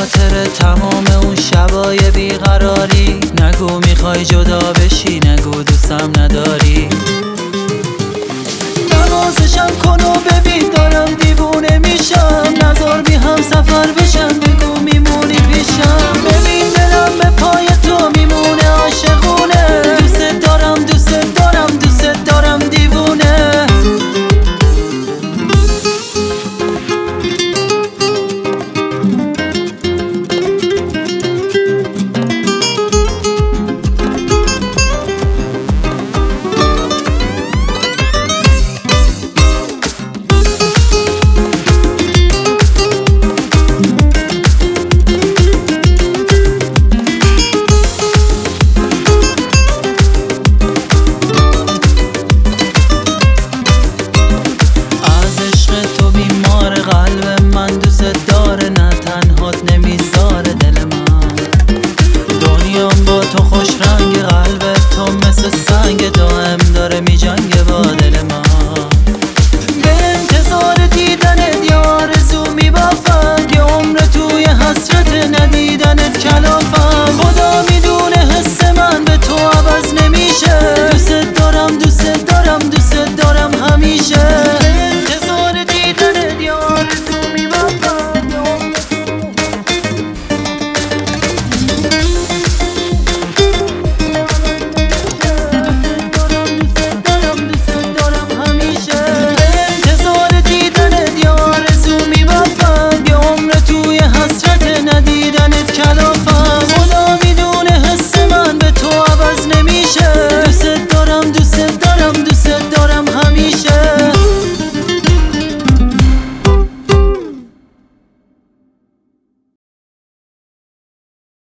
خاطر تمام اون شبای بیقراری. نگو میخوای جدا بشی، نگو دوستم نداری. نوازشم کن و ببین دارم دیوونه میشم. نذار بی هم سفر بشم، بگو میمونی پیشم. ببین دلم به پای تو میمونه عاشقونه. دوست دارم دوست دارم دوست دارم دیوونه. قلب من دوست داره، نه تنهات نمیذاره.